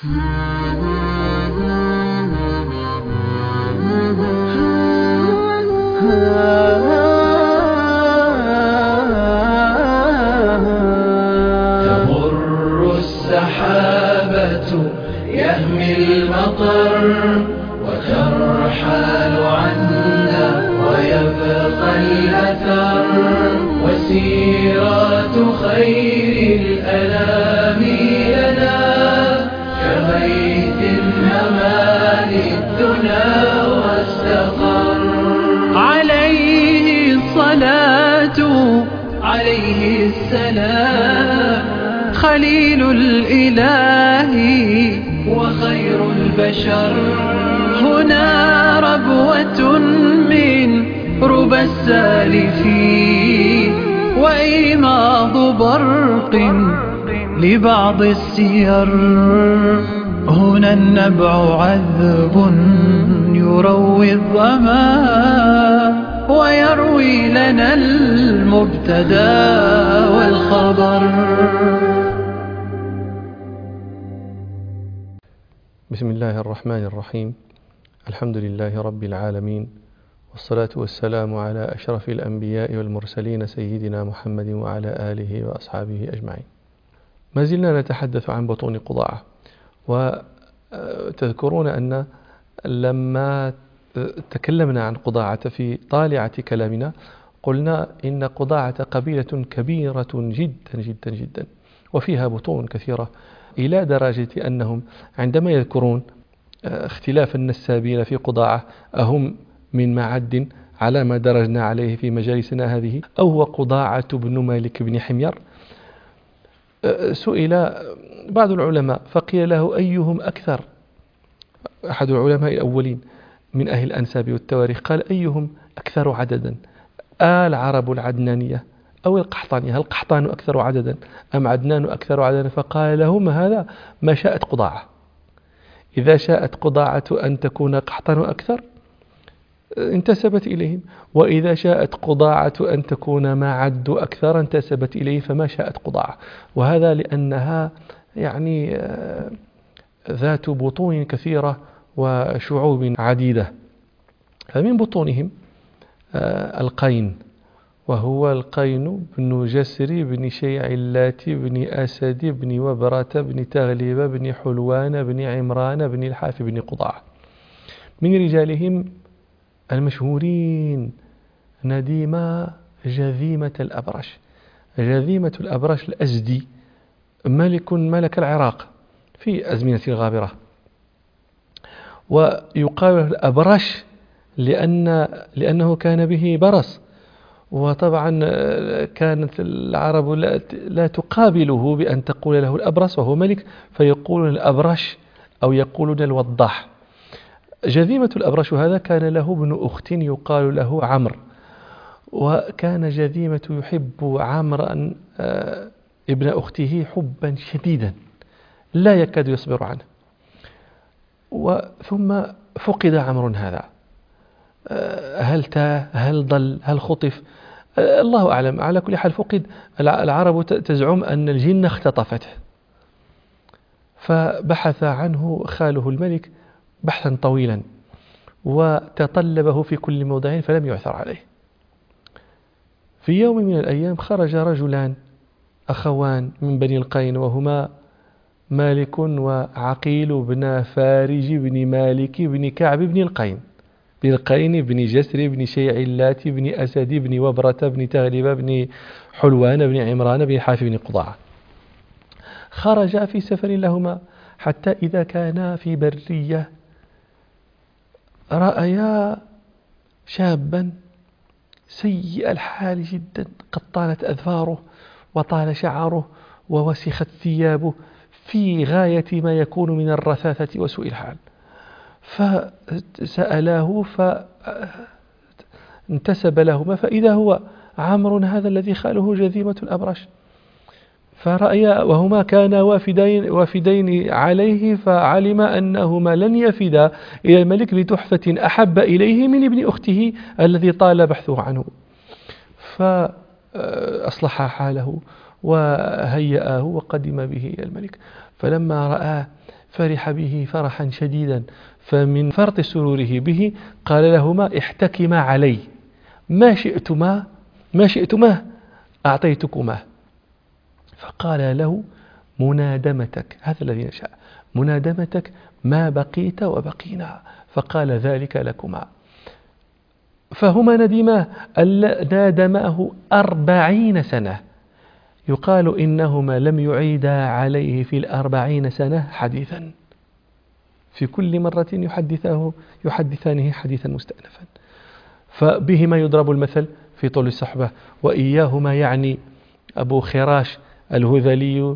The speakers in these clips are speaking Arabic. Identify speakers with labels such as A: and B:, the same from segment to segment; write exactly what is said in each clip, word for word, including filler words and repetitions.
A: تمر السحابة يهمي المطر وترحل عنا ويبقى الأثر وسيرات خير الأنام لنا كغيث همان الدنا واستقر. عليه الصلاة عليه السلام خليل الإله وخير البشر. هنا ربوة من ربى السالفين وإيماض برق لبعض السير. هنا النبع عذب يروي الظما ويروي لنا المبتدا والخبر.
B: بسم الله الرحمن الرحيم. الحمد لله رب العالمين، والصلاة والسلام على أشرف الأنبياء والمرسلين سيدنا محمد وعلى آله وأصحابه أجمعين. ما زلنا نتحدث عن بطون قضاعة، وتذكرون أن لما تكلمنا عن قضاعة في طالعة كلامنا قلنا إن قضاعة قبيلة كبيرة جدا جدا جدا وفيها بطون كثيرة، إلى درجة أنهم عندما يذكرون اختلاف النسابين في قضاعة أهم من معد على ما درجنا عليه في مجالسنا هذه أو هو قضاعة بن مالك بن حمير، سئل بعض العلماء فقيل له أيهم أكثر. أحد العلماء الأولين من أهل الأنساب والتواريخ قال أيهم أكثر عددا، العرب العدنانية أو القحطانية؟ هل القحطان أكثر عددا أم عدنان أكثر عددا؟ فقال لهم هذا ما شاءت قضاعة، إذا شاءت قضاعة أن تكون قحطان أكثر انتسبت إليهم، وإذا شاءت قضاعة أن تكون معد أكثر انتسبت إليه، فما شاءت قضاعة. وهذا لأنها يعني ذات بطون كثيرة وشعوب عديدة. فمن بطونهم القين، وهو القين بن جسر بن شيعلات بن أسد بن وبرة بن تغلب بن حلوان بن عمران بن الحاف بن قضاعة. من رجالهم المشهورين نديم جذيمة الأبرش. جذيمة الأبرش الأزدي ملك ملك العراق في أزمنة الغابرة، ويقال الأبرش لأن لأنه كان به برص، وطبعا كانت العرب لا تقابله بأن تقول له الأبرص وهو ملك، فيقولون الأبرش أو يقولون الوضاح. جذيمة الأبرش هذا كان له ابن أخت يقال له عمرو، وكان جذيمة يحب عمرو ابن أخته حبا شديدا لا يكاد يصبر عنه. وثم فقد عمرو هذا، هل تاه هل ضل هل خطف الله أعلم، على كل حال فقد. العرب تزعم أن الجن اختطفته، فبحث عنه خاله الملك بحثا طويلا وتطلبه في كل موضع فلم يعثر عليه. في يوم من الأيام خرج رجلان أخوان من بني القين، وهما مالك وعقيل بن فارج بن مالك بن كعب بن القين، بن القين بن جسر بن شيعلات بن أسد بن وبرة بن تغلب بن حلوان بن عمران بن الحاف بن قضاعة. خرجا في سفر لهما حتى إذا كانا في برية رأيا شابا سيء الحال جدا، قد طالت أذفاره وطال شعره ووسخت ثيابه في غاية ما يكون من الرثاثة وسوء الحال. فسألاه فانتسب لهما، فإذا هو عمرو هذا الذي خاله جذيمة الأبرش. فرأيا وهما كانا وافدين, وافدين عليه، فعلم أنهما لن يفدا إلى الملك بتحفة أحب إليه من ابن أخته الذي طال بحثه عنه. فأصلح حاله وهيأه وقدم به إلى الملك. فلما رآه فرح به فرحا شديدا، فمن فرط سروره به قال لهما احتكما علي، ما شئتما ما شئتما أعطيتكما. فقال له منادمتك، هذا الذي نشاء، منادمتك ما بقيت وبقينا، فقال ذلك لكما. فهما ندما نادماه أربعين سنة، يقال إنهما لم يعيدا عليه في الأربعين سنة حديثا، في كل مرة يحدثاه يحدثانه حديثا مستأنفا. فبهما يضرب المثل في طول الصحبة. وإياهما يعني أبو خراش الهذلي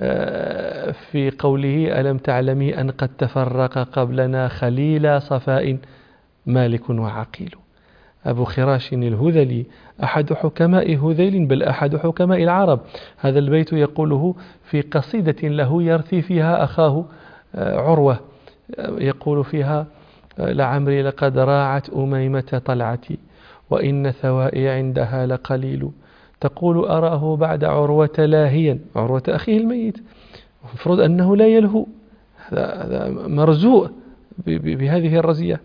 B: في قوله ألم تعلمي أن قد تفرق قبلنا خليل صفاء مالك وعقيل. أبو خراش الهذلي أحد حكماء هذيل، بل أحد حكماء العرب. هذا البيت يقوله في قصيدة له يرثي فيها أخاه عروة، يقول فيها لعمري لقد راعت أميمة طلعتي وإن ثوائي عندها لقليل، تقول أراه بعد عروة لاهيا، عروة أخيه الميت، المفروض أنه لا يلهو، هذا مرزوء بهذه الرزية.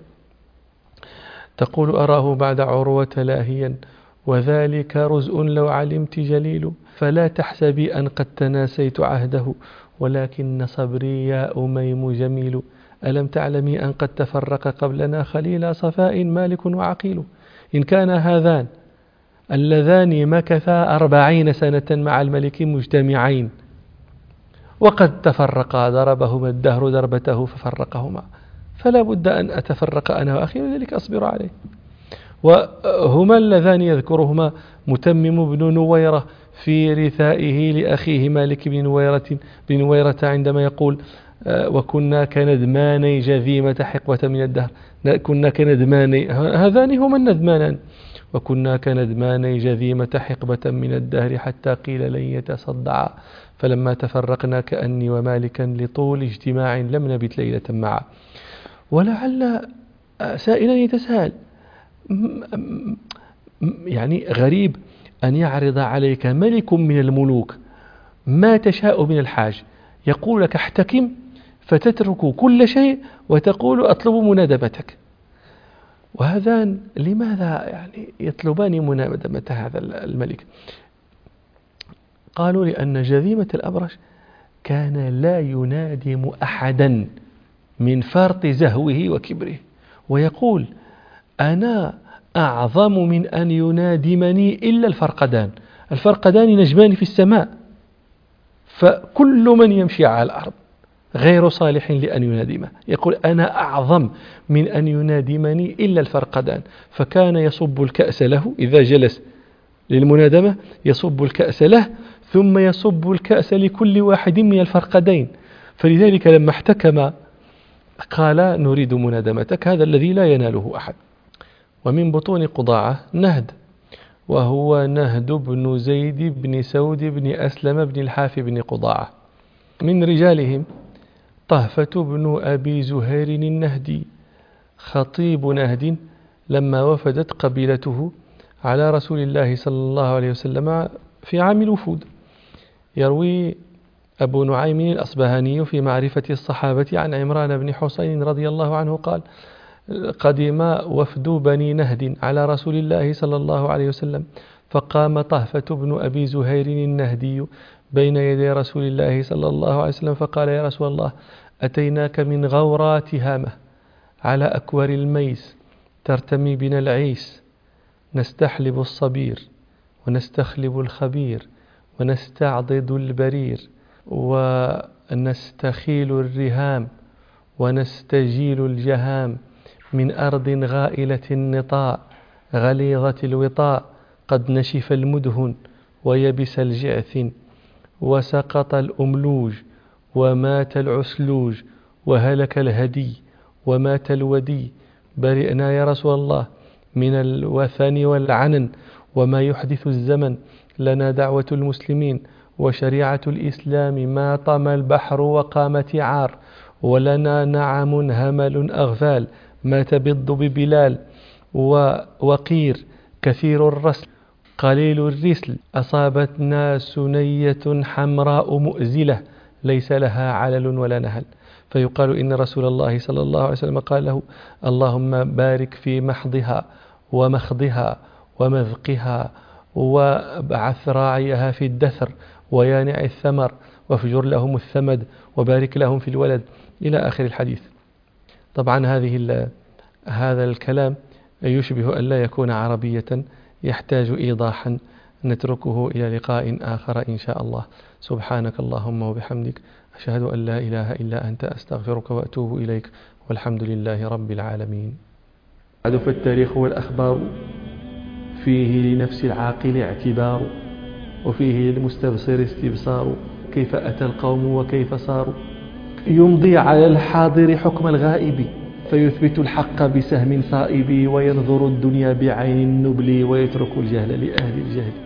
B: تقول أراه بعد عروة لاهيا وذلك رزء لو علمت جليل، فلا تحسبي أن قد تناسيت عهده ولكن صبري يا أميم جميل. ألم تعلمي أن قد تفرق قبلنا خليل صفاء مالك وعقيل. إن كان هذان اللذان مكثا أربعين سنة مع الملك مجتمعين وقد تفرقا ضربهما الدهر دربته ففرقهما، فلا بد أن أتفرق أنا وأخي وذلك أصبر عليه. وهما اللذان يذكرهما متمم بن نويرة في رثائه لأخيه مالك بن نويرة, بن نويرة عندما يقول وكنا كندماني جذيمة حقبة من الدهر، كنا كندماني، هذان هما الندمانان، وكنا كندماني جذيمة حقبة من الدهر حتى قيل لن يتصدعا، فلما تفرقنا كأني ومالكا لطول اجتماع لم نبت ليلة معا. ولعل سائلا يتساءل، يعني غريب أن يعرض عليك ملك من الملوك ما تشاء من الحاج، يقول لك احتكم فتترك كل شيء وتقول أطلب منادمتك. وهذان لماذا يعني يطلبان منادمة هذا الملك؟ قالوا لأن جذيمة الأبرش كان لا ينادم أحدا من فرط زهوه وكبره، ويقول أنا أعظم من أن ينادمني إلا الفرقدان، الفرقدان نجمان في السماء، فكل من يمشي على الأرض غير صالح لأن ينادمه، يقول أنا أعظم من أن ينادمني إلا الفرقدان. فكان يصب الكأس له إذا جلس للمنادمة، يصب الكأس له ثم يصب الكأس لكل واحد من الفرقدين. فلذلك لما احتكم قال نريد منادمتك، هذا الذي لا يناله أحد. ومن بطون قضاعة نهد، وهو نهد بن زيد بن سود بن أسلم بن الحاف بن قضاعة. من رجالهم طهفة بن أبي زهير النهدي خطيب نهد لما وفدت قبيلته على رسول الله صلى الله عليه وسلم في عام الوفود. يروي أبو نعيم الأصبهاني في معرفة الصحابة عن عمران بن حسين رضي الله عنه قال قدم وفد بني نهد على رسول الله صلى الله عليه وسلم، فقام طهفة بن أبي زهير النهدي بين يدي رسول الله صلى الله عليه وسلم فقال يا رسول الله أتيناك من غورات هامة على أكور الميس ترتمي بنا العيس، نستحلب الصبير ونستخلب الخبير ونستعضد البرير ونستخيل الرهام ونستجيل الجهام من أرض غائلة النطاء غليظة الوطاء قد نشف المدهن ويبس الجعث وسقط الأملوج ومات العسلوج وهلك الهدي ومات الودي، برئنا يا رسول الله من الوثن والعنن وما يحدث الزمن، لنا دعوة المسلمين وشريعة الإسلام ما طم البحر وقام تعار، ولنا نعم همل أغفال ما تبض ببلال، ووقير كثير الرسل قليل الرسل، أصابتنا سنية حمراء مؤزلة ليس لها علل ولا نهل. فيقال إن رسول الله صلى الله عليه وسلم قال له: اللهم بارك في محضها ومخضها ومذقها، وابعث راعيها في الدثر ويانع الثمر، وافجر لهم الثمد، وبارك لهم في الولد، إلى آخر الحديث. طبعا هذه هذا الكلام يشبه أن لا يكون عربية، يحتاج إيضاحا، نتركه إلى لقاء آخر إن شاء الله. سبحانك اللهم وبحمدك، أشهد أن لا إله إلا أنت، أستغفرك وأتوب إليك، والحمد لله رب العالمين. فالتاريخ والأخبار فيه لنفس العاقل اعتبار، وفيه للمستبصر استبصار، كيف أتى القوم وكيف صاروا. يمضي على الحاضر حكم الغائب، فيثبت الحق بسهم صائب، وينظر الدنيا بعين النبل، ويترك الجهل لأهل الجهل.